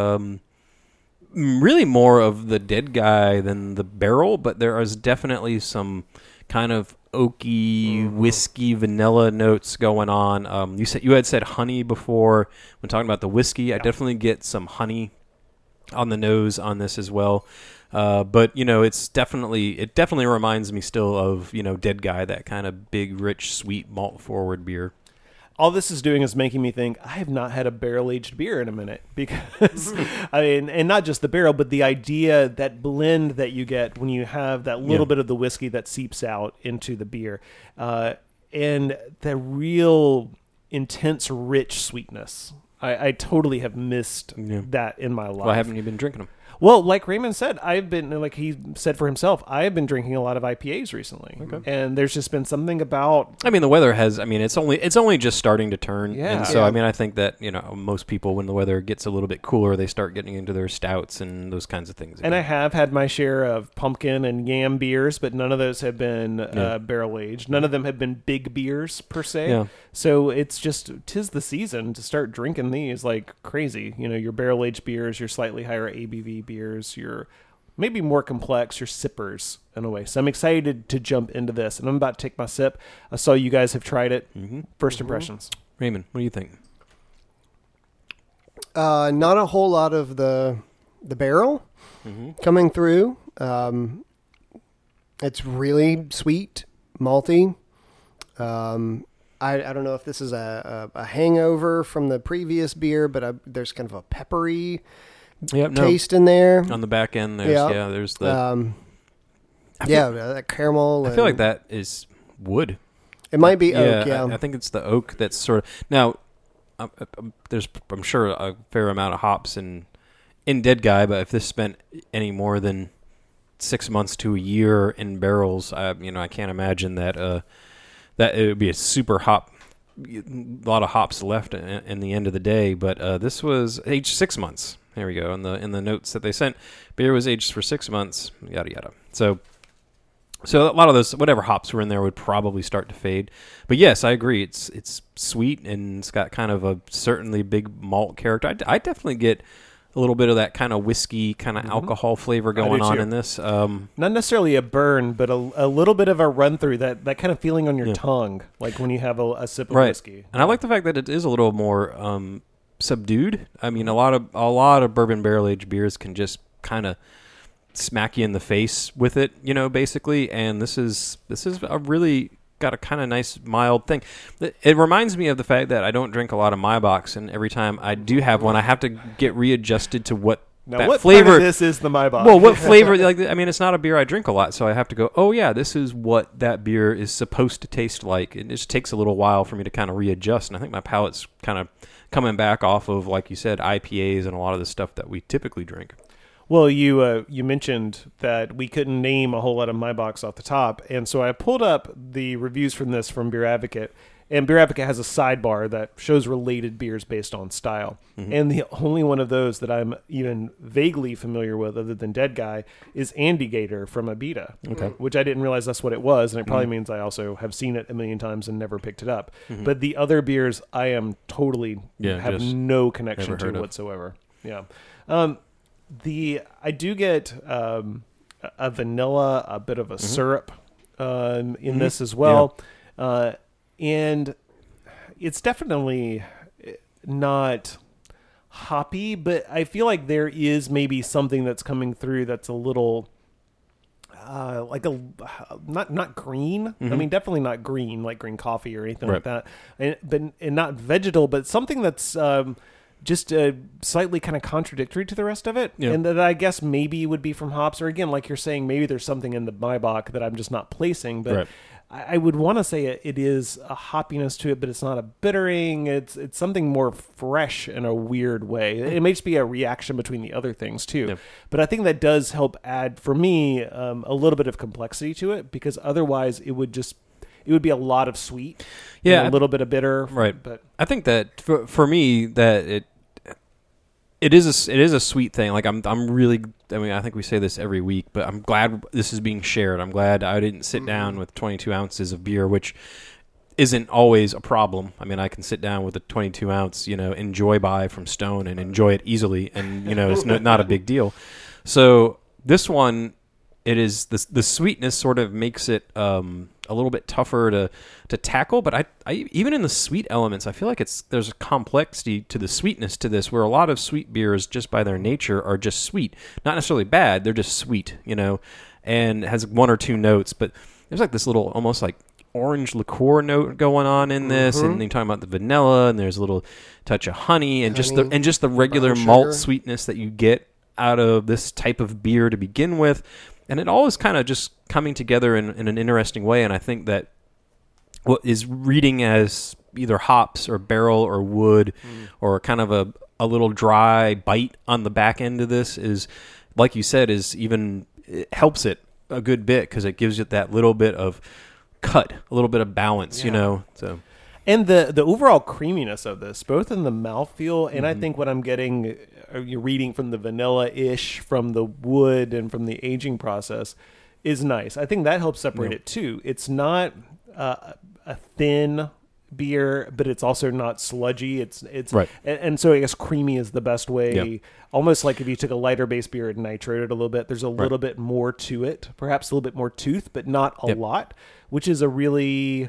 really more of the Dead Guy than the barrel, but there is definitely some kind of oaky whiskey vanilla notes going on. You had said honey before when talking about the whiskey. Yeah. I definitely get some honey on the nose on this as well. But it definitely reminds me still of Dead Guy, that kind of big, rich, sweet malt forward beer. All this is doing is making me think I have not had a barrel-aged beer in a minute because, I mean, and not just the barrel, but the idea, that blend that you get when you have that little bit of the whiskey that seeps out into the beer, and the real intense, rich sweetness. I totally have missed that in my life. Why haven't you been drinking them? Well, like Raymond said, like he said for himself, I have been drinking a lot of IPAs recently. Okay. And there's just been something about... I mean, the weather has... I mean, it's only just starting to turn. Yeah. And so, I mean, I think that, most people, when the weather gets a little bit cooler, they start getting into their stouts and those kinds of things. And I have had my share of pumpkin and yam beers, but none of those have been barrel-aged. None of them have been big beers, per se. Yeah. So it's just... 'tis the season to start drinking these like crazy. Your barrel-aged beers, your slightly higher ABV beers, your maybe more complex, your sippers in a way. So I'm excited to jump into this, and I'm about to take my sip. I saw you guys have tried it. First impressions. Raymond, what do you think? Not a whole lot of the barrel. coming through. It's really sweet, malty. I don't know if this is a hangover from the previous beer, but there's kind of a peppery taste in there. On the back end, there's the... that caramel. I feel like that is wood. It might be oak, yeah. I think it's the oak that's sort of... Now, there's, I'm sure, a fair amount of hops in Dead Guy, but if this spent any more than 6 months to a year in barrels, I can't imagine that that it would be a super hop, a lot of hops left in the end of the day. But this was aged 6 months. There we go. In the notes that they sent, beer was aged for 6 months. Yada yada. So a lot of those, whatever hops were in there, would probably start to fade. But yes, I agree. It's sweet and it's got kind of a certainly big malt character. I definitely get a little bit of that kind of whiskey, kind of alcohol flavor going on in this. Not necessarily a burn, but a little bit of a run through, that kind of feeling on your tongue, like when you have a sip of whiskey. And I like the fact that it is a little more subdued. I mean, a lot of bourbon barrel aged beers can just kind of smack you in the face with it, basically. And this is a really got a kind of nice mild thing. It reminds me of the fact that I don't drink a lot of Maibachs, and every time I do have one, I have to get readjusted to what flavor. Part of this is the Maibach? Well, what flavor? It's not a beer I drink a lot, so I have to go, oh yeah, this is what that beer is supposed to taste like. It just takes a little while for me to kind of readjust, and I think my palate's kind of coming back off of, like you said, IPAs and a lot of the stuff that we typically drink. Well, you mentioned that we couldn't name a whole lot of Maibachs off the top, and so I pulled up the reviews from this from Beer Advocate, and Beer Advocate has a sidebar that shows related beers based on style, and the only one of those that I'm even vaguely familiar with, other than Dead Guy, is Andy Gator from Abita, which I didn't realize that's what it was, and it probably means I also have seen it a million times and never picked it up. But the other beers, I am totally have no connection to whatsoever. Yeah. I do get a vanilla, a bit of a syrup in this as well. Yeah. And it's definitely not hoppy, but I feel like there is maybe something that's coming through that's a little like not green. I mean, definitely not green, like green coffee or anything like that. And not vegetal, but something that's just slightly kind of contradictory to the rest of it. And that I guess maybe would be from hops, or again, like you're saying, maybe there's something in the Maibach that I'm just not placing, but I would want to say it is a hoppiness to it, but it's not a bittering. It's something more fresh in a weird way. It may just be a reaction between the other things too. But I think that does help add, for me, a little bit of complexity to it, because otherwise it would be a lot of sweet, and a little bit of bitter. Right. But I think that for me, that it is a sweet thing. Like I'm really, I mean, I think we say this every week, but I'm glad this is being shared. I'm glad I didn't sit down with 22 ounces of beer, which isn't always a problem. I mean, I can sit down with a 22 ounce, Enjoy By from Stone and enjoy it easily, and it's not a big deal. So this one, it is the sweetness sort of makes it a little bit tougher to tackle, but I even in the sweet elements, I feel like there's a complexity to the sweetness to this, where a lot of sweet beers just by their nature are just sweet, not necessarily bad, they're just sweet, and has one or two notes, but there's like this little almost like orange liqueur note going on in this, and you're talking about the vanilla, and there's a little touch of honey, and just the regular malt sweetness that you get out of this type of beer to begin with. And it all is kind of just coming together in an interesting way. And I think that what is reading as either hops or barrel or wood or kind of a little dry bite on the back end of this is, like you said, it helps it a good bit, because it gives it that little bit of cut, a little bit of balance, So. And the overall creaminess of this, both in the mouthfeel, and I think what I'm getting, you're reading from the vanilla-ish, from the wood, and from the aging process, is nice. I think that helps separate it too. It's not a thin beer, but it's also not sludgy. It's right. And so I guess creamy is the best way. Almost like if you took a lighter base beer and nitrated a little bit, there's a little bit more to it, perhaps a little bit more tooth, but not a lot, which is a really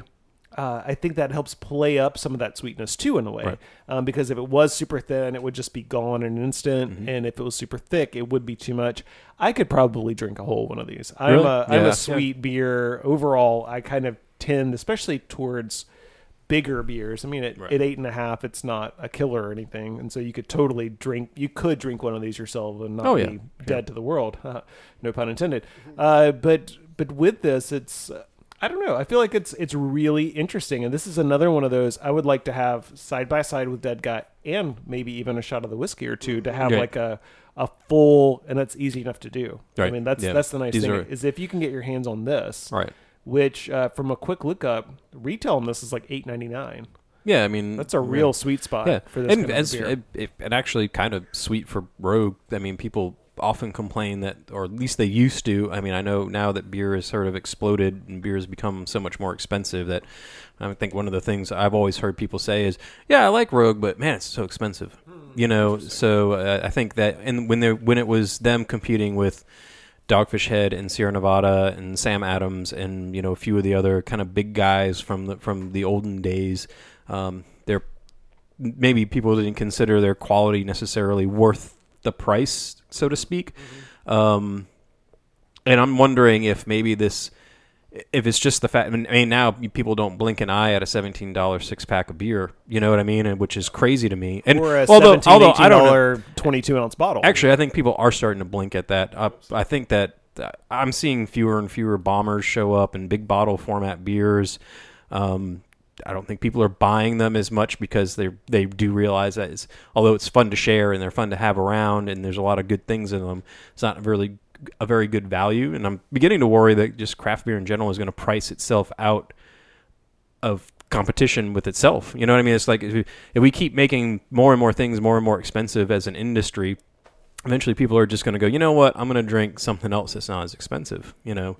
I think that helps play up some of that sweetness too, in a way. Right. Because if it was super thin, it would just be gone in an instant, and if it was super thick, it would be too much. I could probably drink a whole one of these. I'm a sweet beer overall. I kind of tend, especially towards bigger beers. I mean, at 8.5, it's not a killer or anything, and so you could totally drink. You could drink one of these yourself and not be dead to the world. No pun intended. But with this, it's I don't know. I feel like it's really interesting, and this is another one of those I would like to have side by side with Dead Gut, and maybe even a shot of the whiskey or two to have like a full, and that's easy enough to do. Right. I mean, that's the nice thing is if you can get your hands on this, right? Which from a quick look up, retail on this is like $8.99. Yeah, I mean that's a real sweet spot for this and kind of beer. And actually kind of sweet for Rogue. I mean, people often complain that, or at least they used to. I mean, I know now that beer has sort of exploded and beer has become so much more expensive that I think one of the things I've always heard people say is, "Yeah, I like Rogue, but man, it's so expensive." You know, so I think that, and when it was them competing with Dogfish Head and Sierra Nevada and Sam Adams and a few of the other kind of big guys from the olden days, they're maybe people didn't consider their quality necessarily worth the price, so to speak. And I'm wondering if maybe if it's just the fact. I mean, now people don't blink an eye at a $17 6-pack of beer. You know what I mean? Which is crazy to me. And or a $18 22-ounce bottle. Actually, I think people are starting to blink at that. I think that I'm seeing fewer and fewer bombers show up in big bottle format beers. I don't think people are buying them as much because they do realize that although it's fun to share and they're fun to have around and there's a lot of good things in them, it's not really a very good value. And I'm beginning to worry that just craft beer in general is going to price itself out of competition with itself. You know what I mean? It's like if we keep making more and more things more and more expensive as an industry, eventually people are just going to go, you know what? I'm going to drink something else that's not as expensive,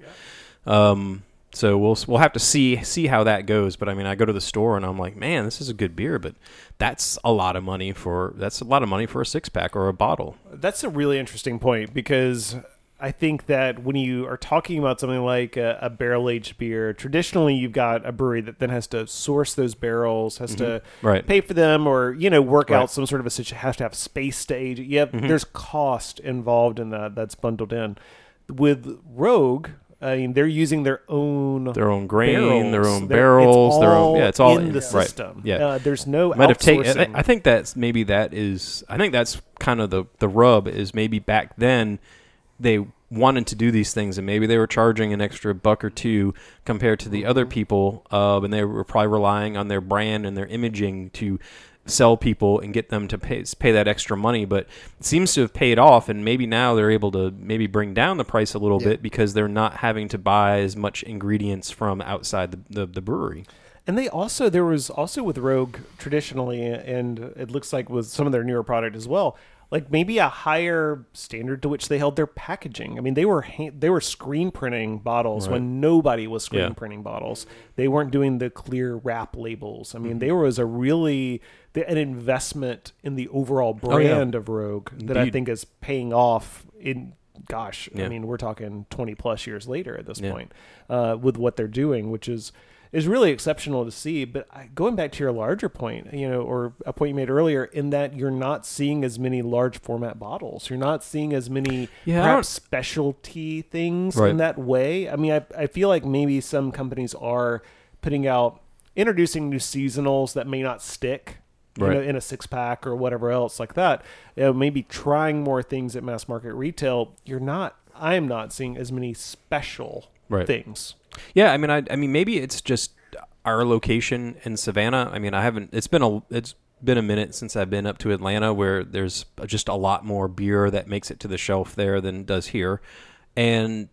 So we'll have to see how that goes. But I mean, I go to the store and I'm like, man, this is a good beer, but that's a lot of money for a 6-pack or a bottle. That's a really interesting point because I think that when you are talking about something like a barrel-aged beer, traditionally you've got a brewery that then has to source those barrels, has to pay for them, or work out some sort of a situation, has to have space to age it. There's cost involved in that's bundled in. With Rogue, I mean, they're using their own grain, their own barrels, it's all in the system. Right. Yeah, there's no outsourcing. I think that's kind of the rub is maybe back then they wanted to do these things and maybe they were charging an extra $1 or $2 compared to the other people, and they were probably relying on their brand and their imaging to sell people and get them to pay that extra money, but it seems to have paid off, and maybe now they're able to maybe bring down the price a little bit because they're not having to buy as much ingredients from outside the brewery. And there was also with Rogue traditionally, and it looks like with some of their newer product as well, like maybe a higher standard to which they held their packaging. I mean, they were screen printing bottles when nobody was screen printing bottles. They weren't doing the clear wrap labels. I mean, there was an investment in the overall brand of Rogue that I think is paying off I mean, we're talking 20 plus years later at this point with what they're doing, which is really exceptional to see. But going back to your larger point, or a point you made earlier, in that you're not seeing as many large format bottles. You're not seeing as many perhaps specialty things in that way. I mean, I feel like maybe some companies are introducing new seasonals that may not stick in a 6-pack or whatever else like that. Maybe trying more things at mass market retail. I am not seeing as many special things. Yeah, I mean, maybe it's just our location in Savannah. I mean, it's been a minute since I've been up to Atlanta, where there's just a lot more beer that makes it to the shelf there than does here, and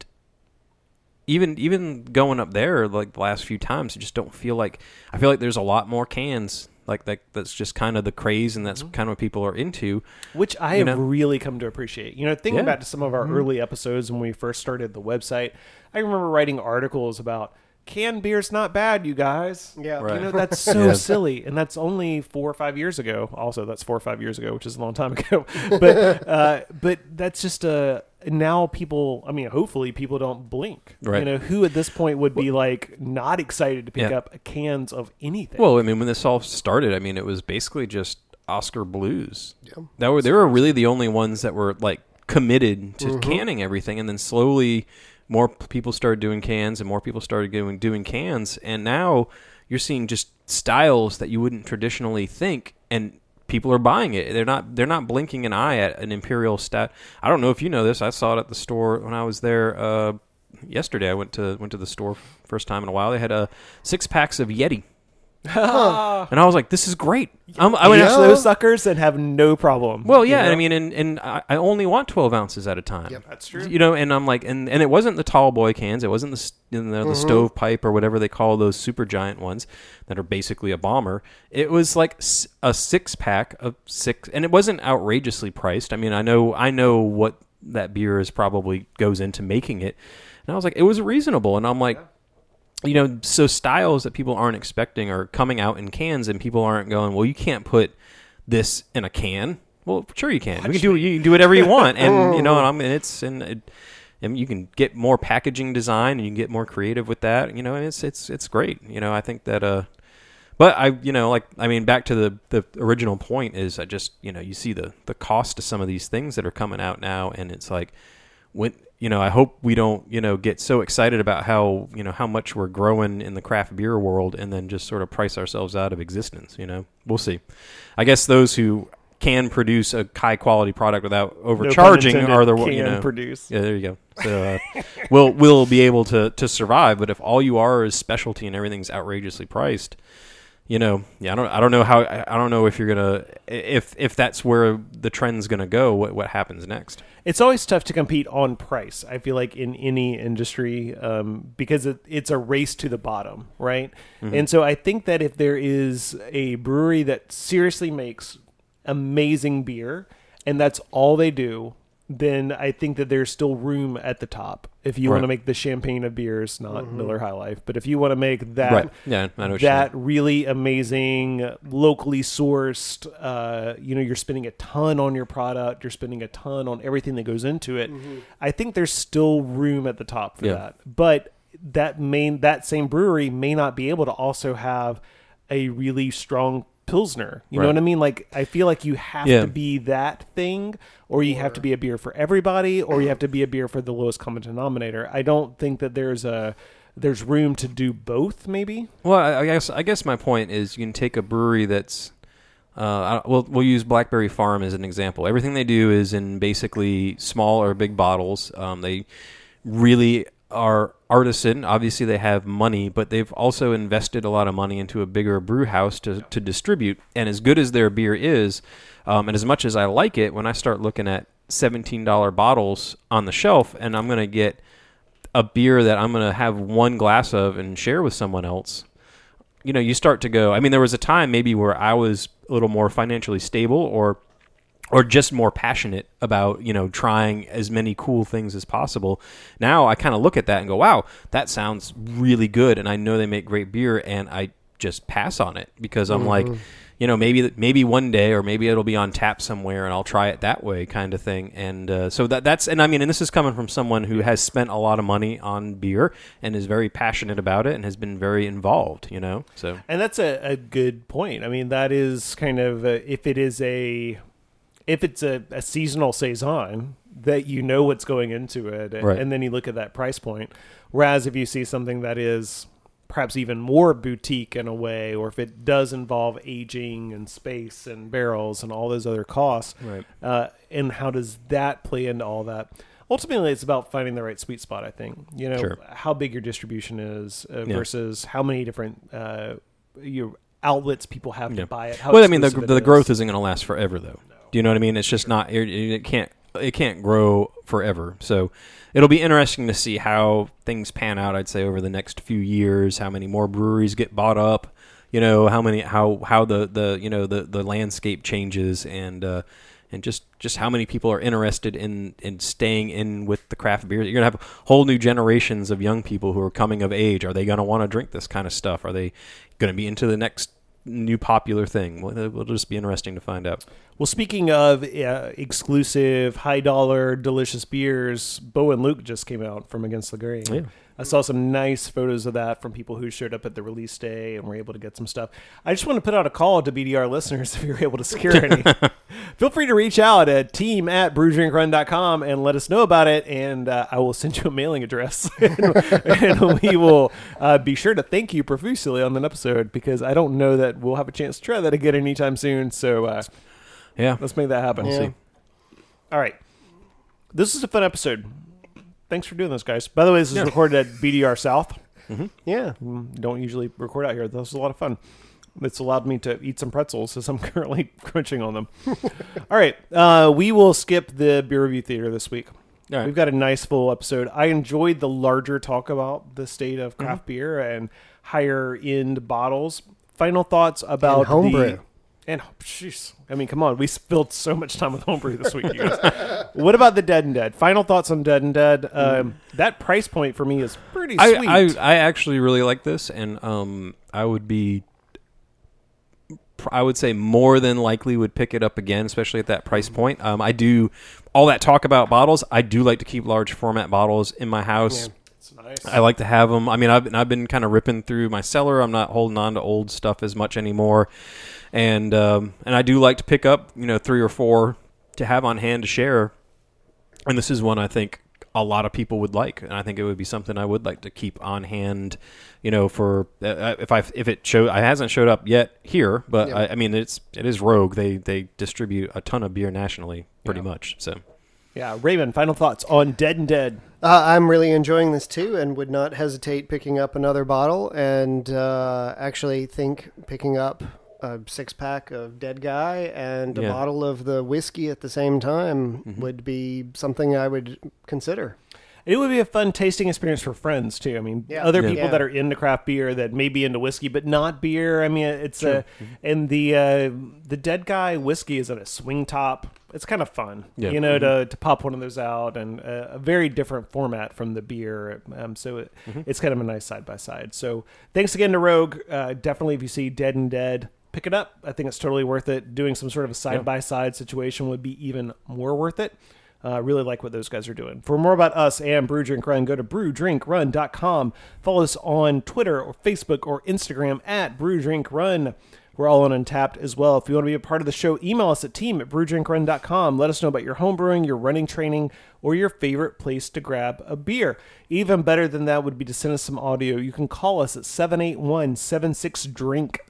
even going up there, like the last few times, I feel like there's a lot more cans. Like that's just kind of the craze, and that's kind of what people are into. Which I have really come to appreciate. Thinking back to some of our early episodes when we first started the website, I remember writing articles about canned beer's not bad, you guys. Yeah. Right. That's so silly. And that's only 4 or 5 years ago. Also, that's 4 or 5 years ago, which is a long time ago. But that's just now people, I mean, hopefully people don't blink. Right. You know, who at this point would be like not excited to pick up cans of anything? Well, I mean, when this all started, I mean, it was basically just Oscar Blues. They were really the only ones that were like committed to canning everything, and then slowly more people started doing cans, and more people started doing cans, and now you're seeing just styles that you wouldn't traditionally think, and people are buying it. They're not blinking an eye at an Imperial Stout. I don't know if you know this. I saw it at the store when I was there yesterday. I went to the store first time in a while. They had 6 packs of Yeti. And I was like, this is great. I would ask those suckers and have no problem. Well, yeah, I mean, and I only want 12 ounces at a time. Yep, that's true. You know, and I'm like, and it wasn't the tall boy cans. It wasn't the stovepipe or whatever they call those super giant ones that are basically a bomber. It was like a 6-pack of 6, and it wasn't outrageously priced. I mean, I know what that beer is probably goes into making it, and I was like, it was reasonable, and I'm like. You know, so styles that people aren't expecting are coming out in cans, and people aren't going, well, you can't put this in a can. Well, sure you can. You can do whatever you want, and you know, and you can get more packaging design, and you can get more creative with that. You know, and it's great. You know, I think that. But back to the original point is I just, you know, you see the cost of some of these things that are coming out now, and it's like when. You know, I hope we don't, you know, get so excited about how, you know, how much we're growing in the craft beer world and then just sort of price ourselves out of existence, you know. We'll see. I guess those who can produce a high-quality product without overcharging are the ones, you know. Produce. Yeah, there you go. So we'll be able to survive, but if all you are is specialty and everything's outrageously priced, you know, yeah, I don't know if you're gonna if that's where the trend's gonna go. What happens next? It's always tough to compete on price. I feel like in any industry, because it's a race to the bottom, right? Mm-hmm. And so I think that if there is a brewery that seriously makes amazing beer, and that's all they do, then I think that there's still room at the top. If you want to make the champagne of beers, not Miller High Life, but if you want to make that, that really amazing, locally sourced, you know, you're spending a ton on your product, you're spending a ton on everything that goes into it. I think there's still room at the top for that. But that same brewery may not be able to also have a really strong Pilsner. You know what I mean? Like, I feel like you have to be that thing, or you have to be a beer for everybody, or you have to be a beer for the lowest common denominator. I don't think that there's room to do both, maybe. Well, I guess my point is you can take a brewery that's we'll use Blackberry Farm as an example. Everything they do is in basically small or big bottles. They really are artisan. Obviously they have money, but they've also invested a lot of money into a bigger brew house to distribute. And as good as their beer is, and as much as I like it, when I start looking at $17 bottles on the shelf and I'm going to get a beer that I'm going to have one glass of and share with someone else, you know, you start to go, I mean, there was a time maybe where I was a little more financially stable or just more passionate about, you know, trying as many cool things as possible. Now I kind of look at that and go, wow, that sounds really good. And I know they make great beer, and I just pass on it because I'm like, you know, maybe one day, or maybe it'll be on tap somewhere and I'll try it that way, kind of thing. And so that's, and I mean, and this is coming from someone who has spent a lot of money on beer and is very passionate about it and has been very involved, you know, so. And that's a good point. I mean, that is kind of, if it's a seasonal saison, that you know what's going into it, and then you look at that price point. Whereas if you see something that is perhaps even more boutique in a way, or if it does involve aging and space and barrels and all those other costs, and how does that play into all that? Ultimately, it's about finding the right sweet spot, I think. You know, how big your distribution is versus how many different your outlets people have to buy it. Well, I mean, the growth isn't going to last forever, though. No. Do you know what I mean? It's just not. It can't grow forever. So it'll be interesting to see how things pan out. I'd say over the next few years, how many more breweries get bought up. You know, how the landscape changes, and just how many people are interested in staying in with the craft beer. You're gonna have whole new generations of young people who are coming of age. Are they gonna want to drink this kind of stuff? Are they gonna be into the next new popular thing. It'll just be interesting to find out. Well, speaking of exclusive, high-dollar, delicious beers, Bo and Luke just came out from Against the Grain. Yeah. I saw some nice photos of that from people who showed up at the release day and were able to get some stuff. I just want to put out a call to BDR listeners if you're able to secure any. Feel free to reach out at team@brewdrinkrun.com and let us know about it, and I will send you a mailing address. and we will be sure to thank you profusely on an episode, because I don't know that we'll have a chance to try that again anytime soon. So Yeah. let's make that happen. Yeah. See. All right. This is a fun episode. Thanks for doing this, guys. By the way, this is recorded at BDR South. Yeah. Don't usually record out here. This was a lot of fun. It's allowed me to eat some pretzels, as I'm currently crunching on them. All right. We will skip the beer review theater this week. All right. We've got a nice full episode. I enjoyed the larger talk about the state of craft beer and higher end bottles. Final thoughts about And homebrew. And jeez, I mean, come on, we spilled so much time with homebrew this week, you guys. What about the Dead and Dead? Final thoughts on Dead and Dead. That price point for me is pretty sweet. I actually really like this, and I would say more than likely would pick it up again, especially at that price point. I do all that talk about bottles. I do like to keep large format bottles in my house. Yeah. It's nice. I like to have them. I mean, I've been kind of ripping through my cellar. I'm not holding on to old stuff as much anymore, and I do like to pick up 3 or 4 to have on hand to share. And this is one I think a lot of people would like, and I think it would be something I would like to keep on hand. For if it hasn't showed up yet here, but Yeah. I mean it is Rogue. They distribute a ton of beer nationally, pretty much. So. Yeah, Raven, final thoughts on Dead and Dead. I'm really enjoying this too, and would not hesitate picking up another bottle, and actually think picking up a 6-pack of Dead Guy and a bottle of the whiskey at the same time would be something I would consider. It would be a fun tasting experience for friends too. I mean, other people Yeah. that are into craft beer that may be into whiskey but not beer. I mean, it's and the Dead Guy whiskey is at a swing top. It's kind of fun, to pop one of those out, and a very different format from the beer. So it's kind of a nice side by side. So thanks again to Rogue. Definitely, if you see Dead and Dead, pick it up. I think it's totally worth it. Doing some sort of a side by side situation would be even more worth it. Really like what those guys are doing. For more about us and Brew Drink Run, go to brewdrinkrun.com. Follow us on Twitter or Facebook or Instagram at Brew Drink Run. We're all on Untapped as well. If you want to be a part of the show, email us at team@brewdrinkrun.com. Let us know about your homebrewing, your running training, or your favorite place to grab a beer. Even better than that would be to send us some audio. You can call us at 781-76-DRINK,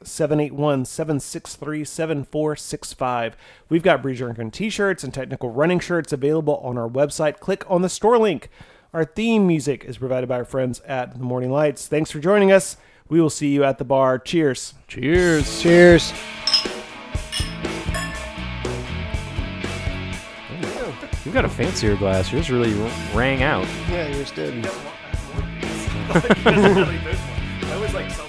781-763-7465. We've got Brew Drink Run t-shirts and technical running shirts available on our website. Click on the store link. Our theme music is provided by our friends at The Morning Lights. Thanks for joining us. We will see you at the bar. Cheers. Cheers. Cheers. You've got a fancier glass. Yours really rang out. Yeah, yours did. That was like so